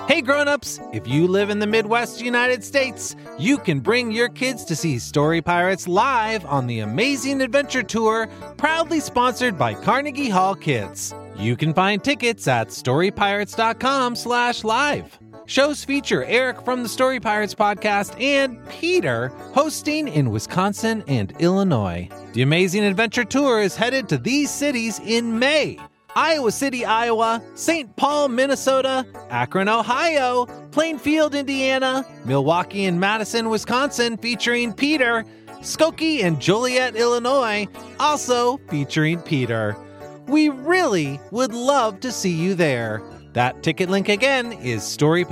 Hey grown-ups, if you live in the Midwest United States, you can bring your kids to see Story Pirates live on the Amazing Adventure Tour, proudly sponsored by Carnegie Hall Kids. You can find tickets at storypirates.com/live. Shows feature Eric from the Story Pirates podcast and Peter hosting in Wisconsin and Illinois. The Amazing Adventure Tour is headed to these cities in May: Iowa City, Iowa, St. Paul, Minnesota, Akron, Ohio, Plainfield, Indiana, Milwaukee and Madison, Wisconsin, featuring Peter, Skokie and Joliet, Illinois, also featuring Peter. We really would love to see you there. That ticket link again is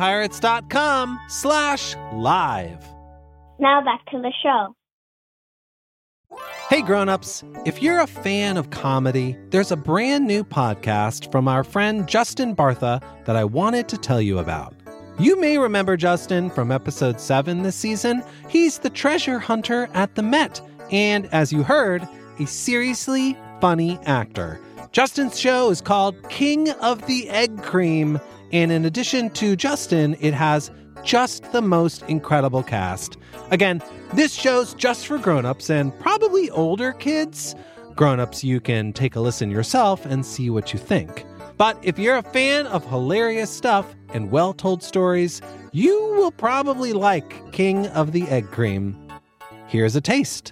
storypirates.com/live. Now back to the show. Hey grown-ups, if you're a fan of comedy, there's a brand new podcast from our friend Justin Bartha that I wanted to tell you about. You may remember Justin from episode 7 this season. He's the treasure hunter at the Met, and as you heard, a seriously funny actor. Justin's show is called King of the Egg Cream, and in addition to Justin, it has just the most incredible cast. Again, this show's just for grown-ups and probably older kids. Grown-ups, you can take a listen yourself and see what you think. But if you're a fan of hilarious stuff and well-told stories, you will probably like King of the Egg Cream. Here's a taste.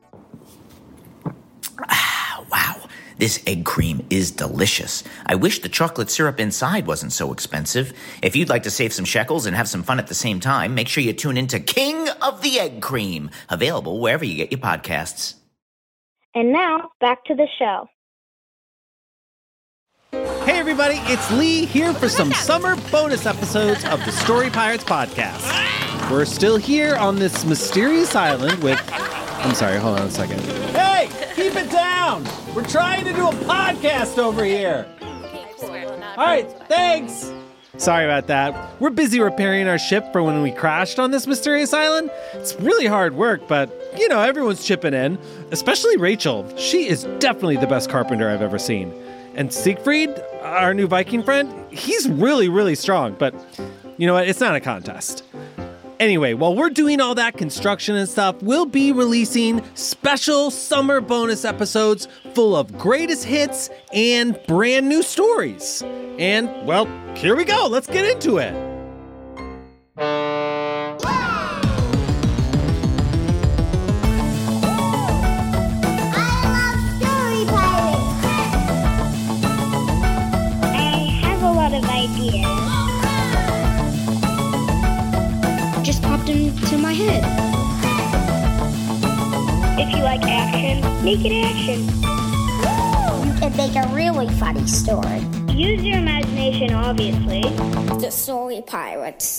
Wow, this egg cream is delicious. I wish the chocolate syrup inside wasn't so expensive. If you'd like to save some shekels and have some fun at the same time, make sure you tune into King of the Egg Cream, available wherever you get your podcasts. And now, back to the show. Hey everybody, it's Lee here for some summer bonus episodes of the Story Pirates podcast. We're still here on this mysterious island with... I'm sorry, hold on a second. Hey, keep it down! We're trying to do a podcast over here. All right, thanks. Sorry about that. We're busy repairing our ship for when we crashed on this mysterious island. It's really hard work, but, you know, everyone's chipping in, especially Rachel. She is definitely the best carpenter I've ever seen. And Siegfried, our new Viking friend, he's really, really strong, but you know what? It's not a contest. Anyway, while we're doing all that construction and stuff, we'll be releasing special summer bonus episodes full of greatest hits and brand new stories. And, well, here we go. Let's get into it. Just popped into my head. If you like action, make it action. You can make a really funny story. Use your imagination, obviously. The Story Pirates.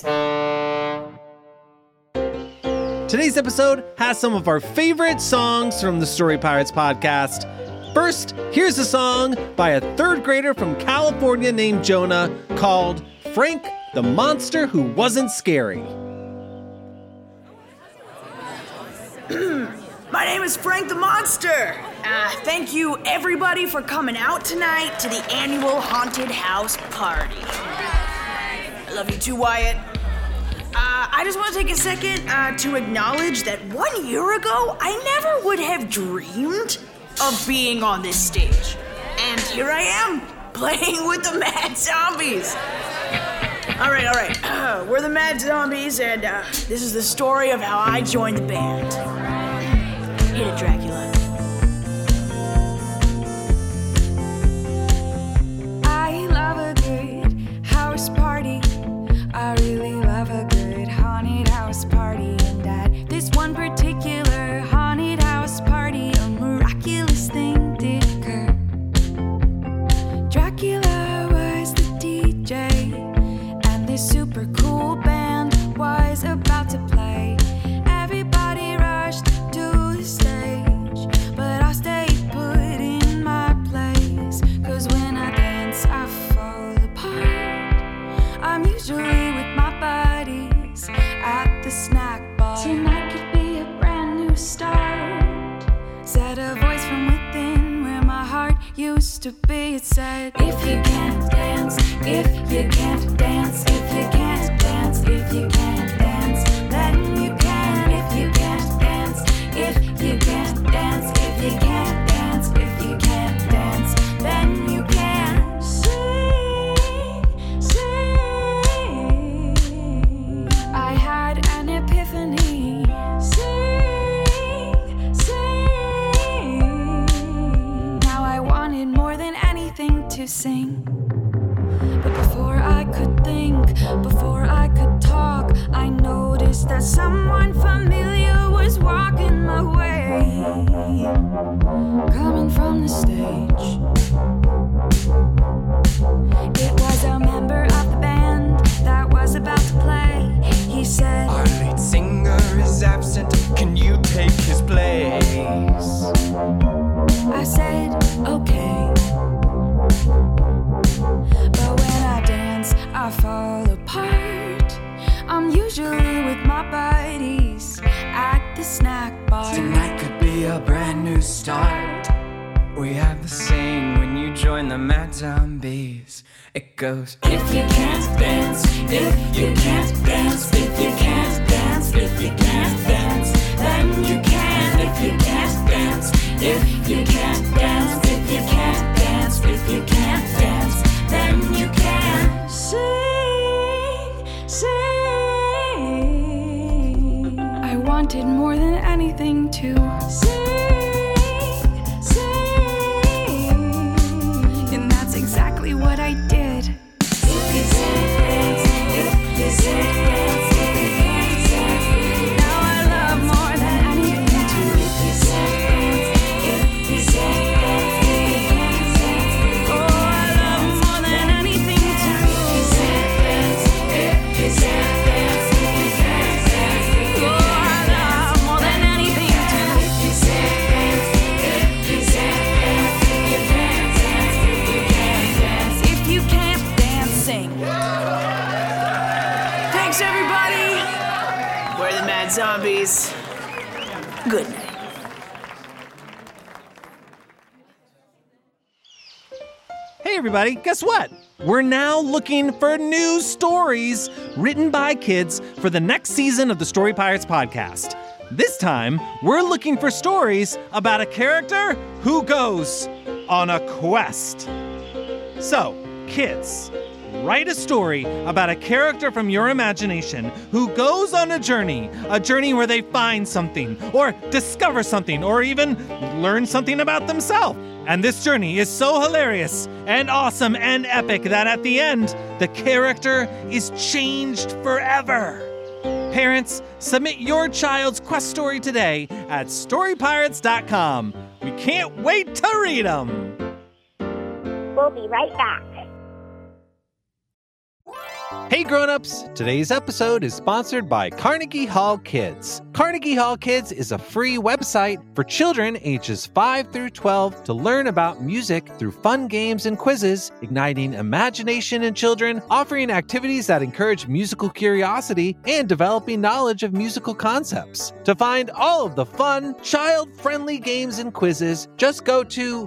Today's episode has some of our favorite songs from the Story Pirates podcast. First, here's a song by a third grader from California named Jonah called Frank the Monster Who Wasn't Scary. My name is Frank the Monster. Thank you, everybody, for coming out tonight to the annual Haunted House Party. I love you too, Wyatt. I just want to take a second to acknowledge that 1 year ago, I never would have dreamed of being on this stage. And here I am, playing with the Mad Zombies. All right. We're the Mad Zombies, and this is the story of how I joined the band. Hit it, Dracula. I love a good house party. I really love a good haunted house party. And at this one particular haunted house party, a miraculous thing did occur. Dracula was the DJ, and this super cool band was about to play. Everybody rushed to the stage, but I stayed put in my place. 'Cause when I dance, I fall apart. I'm usually with my buddies at the snack bar. Tonight could be a brand new start. Said a voice from within where my heart used to be. It said, if you can't dance, if you can't dance, if you can't apart. I'm usually with my buddies at the snack bar. Tonight could be a brand new start. We have the saying when you join the Mad Zombies. It goes, if you can't dance, if you can't dance, if you can't dance, if you can't dance, then you can. If you can't dance, if you can't dance, if you can't dance, if you can't dance, then you can. Sing, sing. I wanted more than anything to sing, sing. And that's exactly what I did. If you can't dance, if you can't dance, if you can't dance, now I love more than anything to. If you can't dance, if you can't dance, if you can't dance, oh, I love more than anything to. If you can't dance, if you can't dance, if you can't dance, oh, I love more than anything to. If you can't dance, if you can't dance, if you can't dance, if you can't dance, if you can't dance, sing. Thanks, everybody. We're the Mad Zombies. Good night. Hey everybody, guess what? We're now looking for new stories written by kids for the next season of the Story Pirates podcast. This time, we're looking for stories about a character who goes on a quest. So, kids, write a story about a character from your imagination who goes on a journey where they find something, or discover something, or even learn something about themselves. And this journey is so hilarious and awesome and epic that at the end, the character is changed forever. Parents, submit your child's quest story today at StoryPirates.com. We can't wait to read them. We'll be right back. Hey grown-ups, today's episode is sponsored by Carnegie Hall Kids. Carnegie Hall Kids is a free website for children ages 5 through 12 to learn about music through fun games and quizzes, igniting imagination in children, offering activities that encourage musical curiosity, and developing knowledge of musical concepts. To find all of the fun, child-friendly games and quizzes, just go to,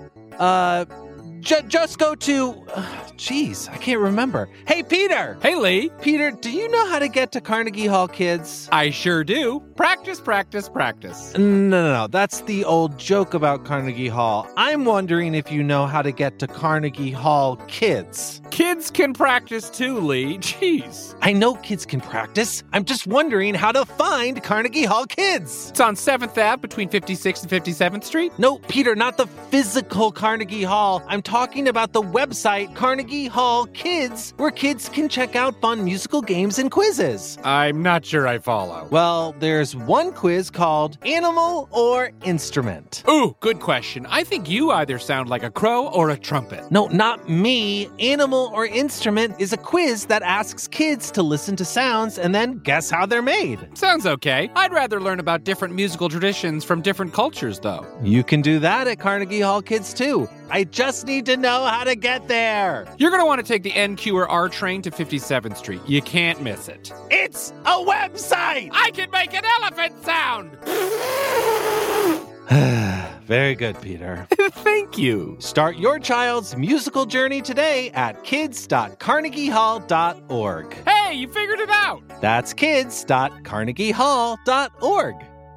Jeez, I can't remember. Hey, Peter! Hey, Lee. Peter, do you know how to get to Carnegie Hall Kids? I sure do. Practice, practice, practice. No. That's the old joke about Carnegie Hall. I'm wondering if you know how to get to Carnegie Hall Kids. Kids can practice too, Lee. Jeez. I know kids can practice. I'm just wondering how to find Carnegie Hall Kids. It's on 7th Ave between 56th and 57th Street. No, Peter, not the physical Carnegie Hall. I'm talking about the website Carnegie Hall Kids, where kids can check out fun musical games and quizzes. I'm not sure I follow. Well, there's one quiz called Animal or Instrument. Ooh, good question. I think you either sound like a crow or a trumpet. No, not me. Animal or Instrument is a quiz that asks kids to listen to sounds and then guess how they're made. Sounds okay. I'd rather learn about different musical traditions from different cultures, though. You can do that at Carnegie Hall Kids, too. I just need to know how to get there. You're going to want to take the NQ or R train to 57th Street. You can't miss it. It's a website! I can make an elephant sound! Very good, Peter. Thank you. Start your child's musical journey today at kids.carnegiehall.org. Hey, you figured it out. That's kids.carnegiehall.org.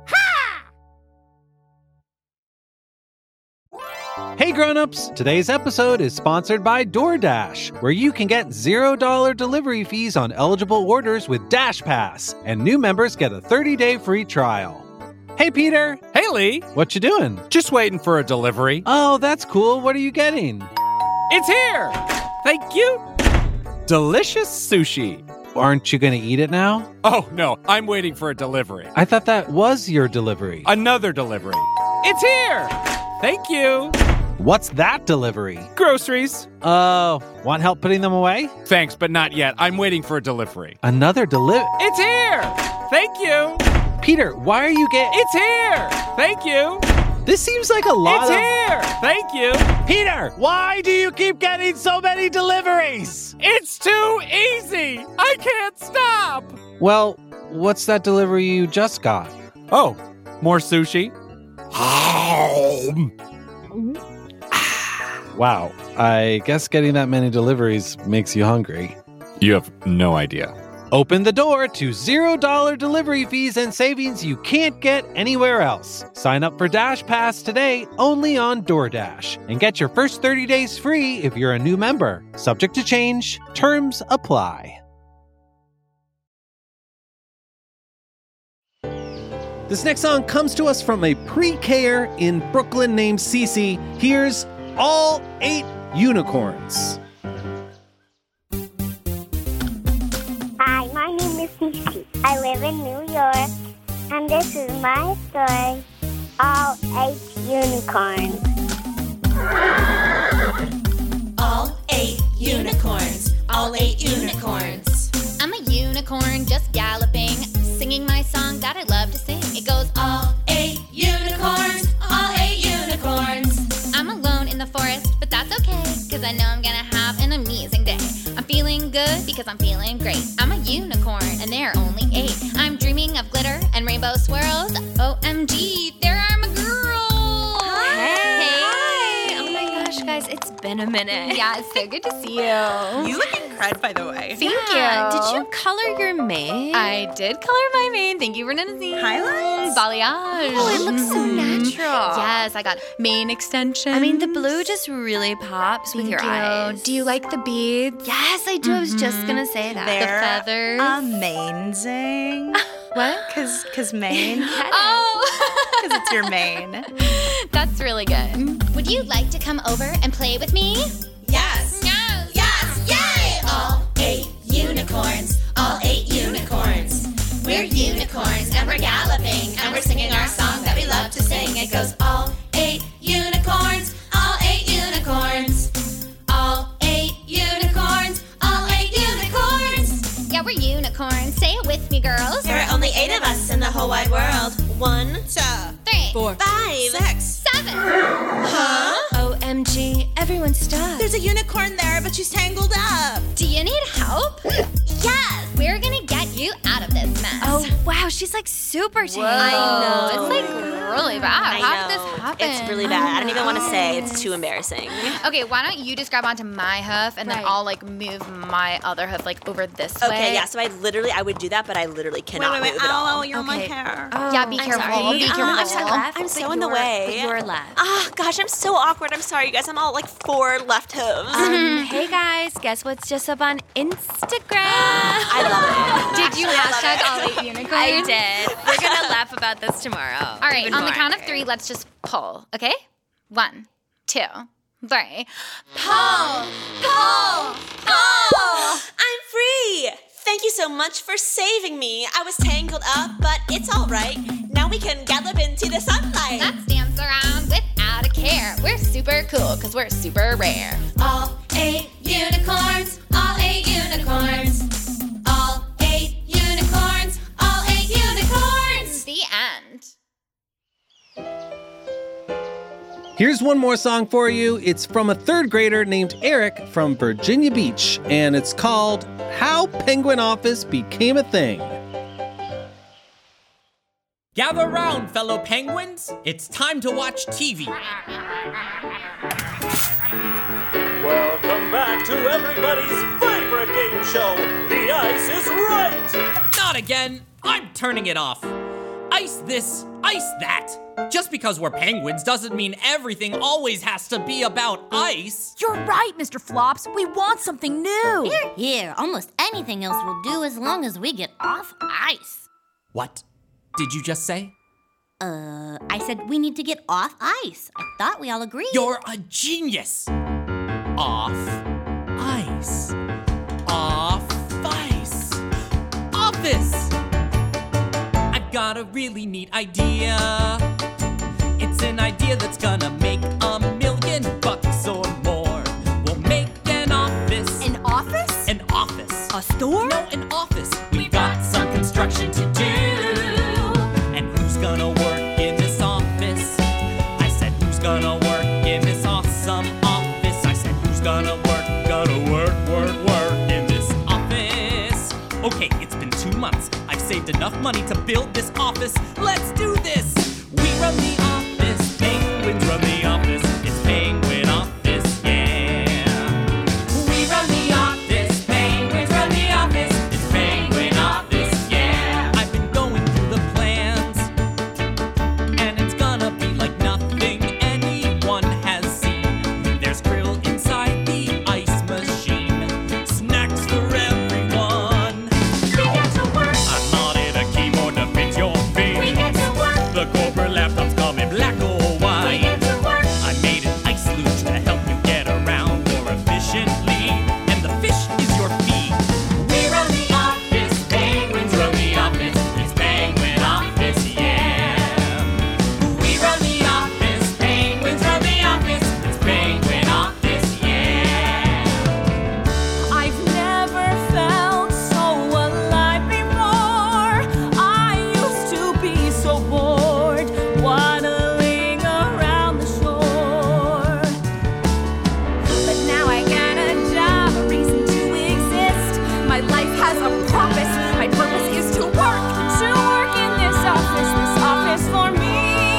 Hey grown-ups, today's episode is sponsored by DoorDash, where you can get $0 delivery fees on eligible orders with Dash Pass, and new members get a 30-day free trial. Hey Peter! Hey Lee! What you doing? Just waiting for a delivery. Oh, that's cool. What are you getting? It's here! Thank you! Delicious sushi. Aren't you going to eat it now? Oh, no, I'm waiting for a delivery. I thought that was your delivery. Another delivery. It's here! Thank you! What's that delivery? Groceries. Oh, want help putting them away? Thanks, but not yet. I'm waiting for a delivery. Another delivery? It's here! Thank you! Peter, why are you It's here! Thank you! This seems like a lot It's here! Thank you! Peter, why do you keep getting so many deliveries? It's too easy! I can't stop! Well, what's that delivery you just got? Oh, more sushi? Wow, I guess getting that many deliveries makes you hungry. You have no idea. Open the door to $0 delivery fees and savings you can't get anywhere else. Sign up for Dash Pass today only on DoorDash and get your first 30 days free if you're a new member. Subject to change. Terms apply. This next song comes to us from a pre-K-er in Brooklyn named Cece. Here's All 8 Unicorns. Hi, my name is Cece. I live in New York, and this is my story, All 8 Unicorns. All 8 unicorns, all 8 unicorns. I'm a unicorn just galloping, singing my song that I love to sing. It goes All 8 unicorns, all 8 unicorns. I'm alone in the forest, but that's okay, cause I know I'm gonna have an amazing day. I'm feeling good because I'm feeling great. I'm a unicorn and there are only 8. I'm dreaming of glitter and rainbow swirls. OMG, there are my girls! Hey! Oh my gosh, guys, it's been a minute. Yeah, it's so good to see you. You look incredible, by the way. Thank you. Did you color your mane? I did color my mane. Thank you for noticing. Highlights? Balayage. Oh, it looks so natural. Yes, I got mane extensions. I mean, the blue just really pops with your eyes. Do you like the beads? Yes, I do. I was just gonna say that. The feathers? Amazing. What? Cause mane? Oh! Because it's your mane. That's really good. Would you like to come over and play with me? Yes, Yes! yes, yay! All 8 unicorns, all 8 unicorns. We're unicorns and we're galloping and we're singing our song that we love to sing. It goes all 8 unicorns, all 8 unicorns. All 8 unicorns, all 8 unicorns. Yeah, we're unicorns. Say it with me, girls. There are only 8 of us in the whole wide world. 1, 2, 3, 4, 5, 6, 7. Huh? OMG, everyone stop. There's a unicorn there, but she's tangled up. Do you need help? Yes, we're gonna get you out of this mess. Oh, wow, she's like super tangled. I know. It's like really bad. How did this happen? It's really bad. I don't even want to say. It's too embarrassing. Okay, why don't you just grab onto my hoof and then Right. I'll like move my other hoof like over this way. Okay, yeah, so I would do that, but I literally cannot move at all. you're my hair. Oh, Yeah, be careful. sorry. Be careful. I'm to the left, I'm but so in the you're- way. But you're left. Ah, gosh, I'm so awkward. I'm sorry, you guys. I'm all like 4 left hooves. Hey guys, guess what's just up on Instagram? I love it. Did you hashtag all 8 unicorns? I did. We're gonna laugh about this tomorrow. All right, Even on the more. count of 3, let's just pull, okay? 1, 2, 3. Pull! Pull! Pull! I'm free. Thank you so much for saving me. I was tangled up, but it's all right. Now we can gallop into the sunlight. Let's dance around without a care. We're super cool because we're super rare. All 8 unicorns, all 8 unicorns. All 8 unicorns, all 8 unicorns. The end. Here's one more song for you. It's from a 3rd grader named Eric from Virginia Beach, and it's called How Penguin Office Became a Thing. Gather round, fellow penguins. It's time to watch TV. Welcome back to everybody's favorite game show, The Ice is Right! Not again. I'm turning it off. Ice this, ice that. Just because we're penguins doesn't mean everything always has to be about ice. You're right, Mr. Flops. We want something new. Here, almost anything else will do as long as we get off ice. What did you just say? I said we need to get off ice. I thought we all agreed. You're a genius. Off ice. Off ice. Office. I've got a really neat idea. It's an idea that's gonna make $1 million or more. We'll make an office. An office? An office. A store? No, an office. We've got some construction to do. And who's gonna work in this office? Okay, it's been 2 months. I've saved enough money to build this office. Let's do this! We run the office, penguins run the office. It's Penguin Office, yeah. We run the office, penguins run the office. It's Penguin Office, yeah. I've been going through the plans, and it's gonna be like nothing anyone has seen. There's krill inside the ice machine, snacks for everyone. We get to work. I'm not in a keyboard to fix your face. We get to work. The corporate laptops come in black or white. We get to work. I made an ice luge to help you get around more efficiently, and the fish is your feed. We run the office, penguins run the office. It's Penguin Office, yeah. We run the office, penguins run the office. It's Penguin Office, yeah. I've never felt so alive before. I used to be so bored, waddling around the shore. But now I got a job, a reason to exist. My life has a purpose. My purpose is to work in this office for me.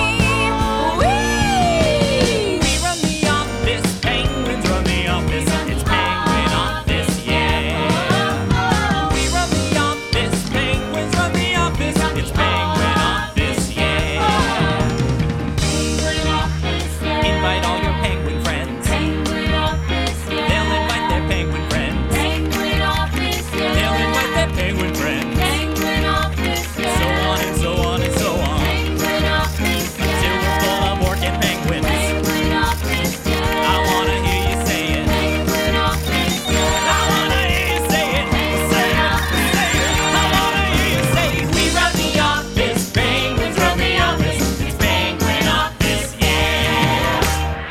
Whee! We run the office, penguins run the office. It's Penguin Office, yeah. We run the office, penguins run the office. It's Penguin Office, yeah. Invite all your penguin friends. They'll invite their penguin friends. They'll invite their penguin friends. So on and so on and so on. Till we're full of orchid penguins. I wanna hear you say it. I wanna hear you say it. Say it, say it. I wanna hear you say it. We run the office, penguins run the office. It's Penguin Office, yeah.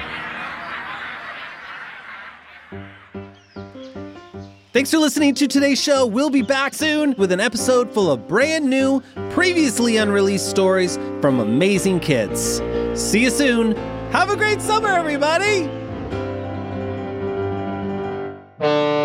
Thanks for listening to today's show. We'll be back soon with an episode full of brand new, previously unreleased stories from amazing kids. See you soon. Have a great summer, everybody.